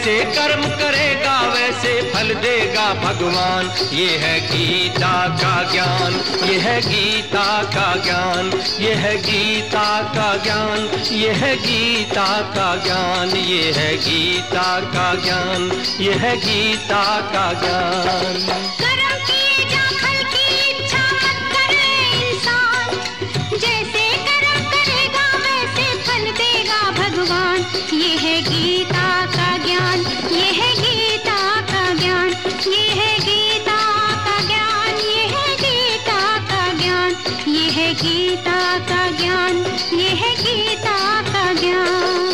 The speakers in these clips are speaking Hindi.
जैसे कर्म करेगा वैसे फल देगा भगवान। ये है गीता का ज्ञान, ये है गीता का ज्ञान, ये है गीता का ज्ञान, ये है गीता का ज्ञान, ये है गीता का ज्ञान, ये है गीता का ज्ञान। कर्म किए जा फल की इच्छा मत करे इंसान, जैसे कर्म करेगा वैसे फल देगा भगवान। ये है गीता का ज्ञान, ये है गीता का ज्ञान, ये है गीता का ज्ञान, ये है गीता का ज्ञान, ये है गीता का ज्ञान, ये है गीता का ज्ञान।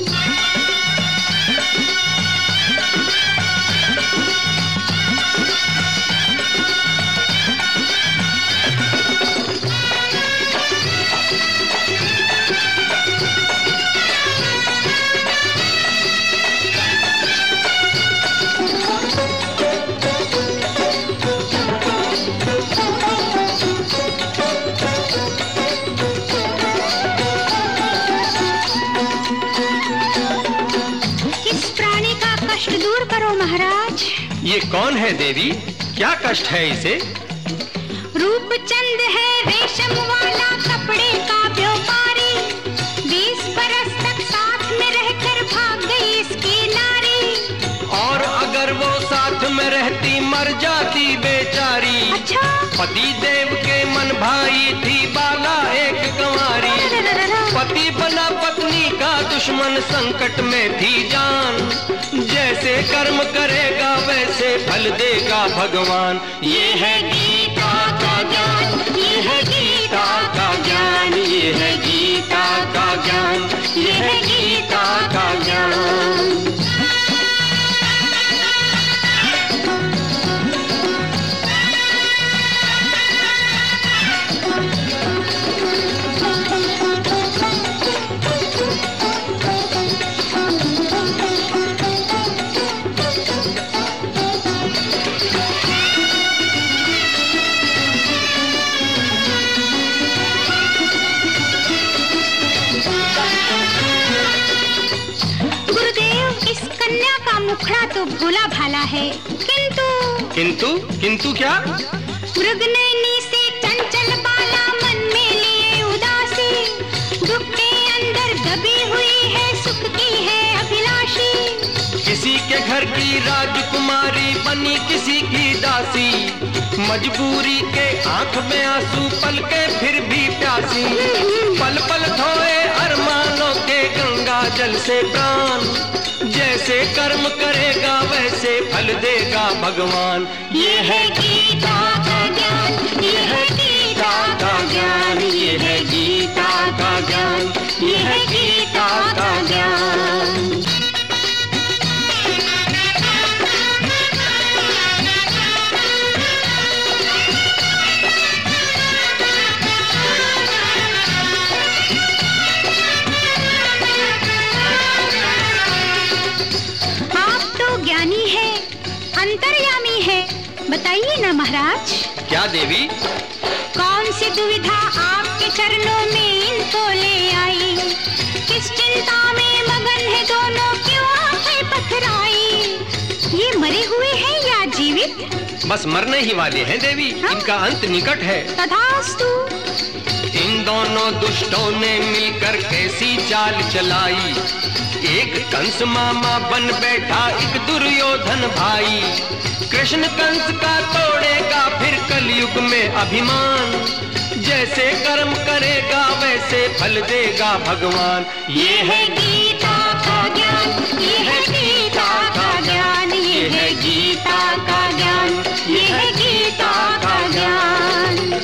दूर करो महाराज। ये कौन है देवी, क्या कष्ट है इसे? रूपचंद है रेशम वाला कपड़े का व्यापारी, 20 बरस तक साथ में रहकर भाग गई इसकी नारी। और अगर वो साथ में रहती मर जाती बेचारी। अच्छा? पति देव के मन भाई थी बाला एक कंवारी। पति बना पत्नी का दुश्मन संकट में थी जान। जैसे कर्म करेगा वैसे फल देगा भगवान। ये है गीता का ज्ञान, ये है गीता का ज्ञान, ये है गीता का ज्ञान, ये है गीता का ज्ञान। मुखड़ा तो भोला भाला है, किंतु क्या? मृगनयनी से चंचल बाला मन में लिए उदासी, दुख के अंदर दबी हुई है सुख की है अभिलाषी। किसी के घर की राजकुमारी बनी किसी की दासी, मजबूरी के आंख में आंसू पल के फिर भी प्यासी। पल पल धोए अरमानों के गंगा जल से प्राण। जैसे कर्म करेगा वैसे फल देगा भगवान। ये है गीता का ज्ञान, ये है गीता का ज्ञान, ये है गीता का ज्ञान, ये है गीता का ज्ञान। अंतर्यामी है, बताइए ना महाराज। क्या देवी? कौन सी दुविधा आपके चरणों में इनको ले आई? किस चिंता में मगन है दोनों, क्यों आंखें पथराई? ये मरे हुए हैं या जीवित? बस मरने ही वाले हैं देवी। हाँ? इनका अंत निकट है। तथास्तु। इन दोनों दुष्टों ने मिलकर कैसी चाल चलाई। एक कंस मामा बन बैठा एक दुर्योधन भाई। कृष्ण कंस का तोड़ेगा फिर कलयुग में अभिमान। जैसे कर्म करेगा वैसे फल देगा भगवान। ये है गीता का ज्ञान, ये है गीता का ज्ञान, ये है गीता का ज्ञान, ये है गीता का ज्ञान।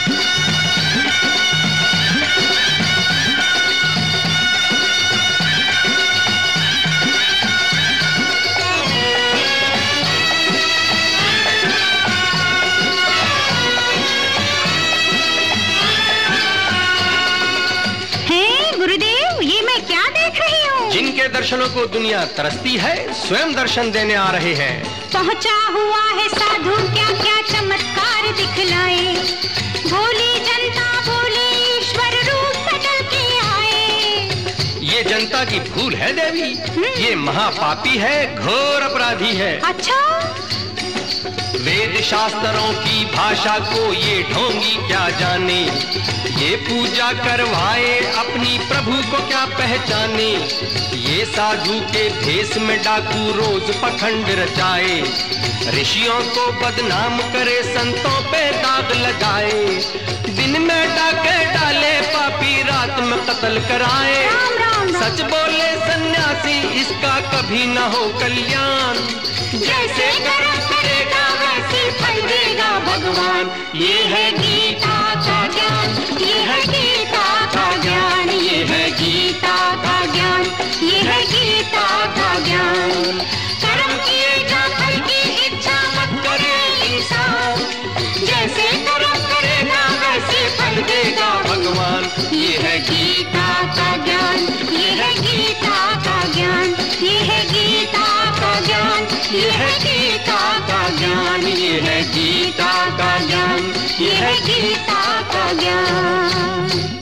जिनके दर्शनों को दुनिया तरसती है स्वयं दर्शन देने आ रहे हैं। पहुंचा हुआ है साधु क्या क्या चमत्कार दिखलाए। भोली जनता बोले ईश्वर रूप बदल के आए। ये जनता की भूल है देवी, ये महापापी है, घोर अपराधी है। अच्छा? वेद शास्त्रों की भाषा को ये ढोंगी क्या जाने, ये पूजा करवाए अपनी प्रभु को क्या पहचाने। ये साधु के भेष में डाकू रोज पखंड रचाए, ऋषियों को बदनाम करे, संतों पे दाग लगाए। दिन में डाके डाले पापी, रात में कत्ल कराए। सच बोले सन्यासी, इसका कभी न हो कल्याण। जैसे कर्म करेगा वैसे फल देगा भगवान। ये है गीता का ज्ञान, ये है गीता का ज्ञान, ये है गीता का ज्ञान, ये है गीता का ज्ञान। कर्म किएगा फल की इच्छा मत करे इंसान, जैसे कर्म करेगा वैसे फल देगा भगवान। ये है गीता का ज्ञान, ये है गीता का ज्ञान, ये है गीता का ज्ञान, ये है गीता का ज्ञान, ये है गीता का ज्ञान, ये है गीता का ज्ञान।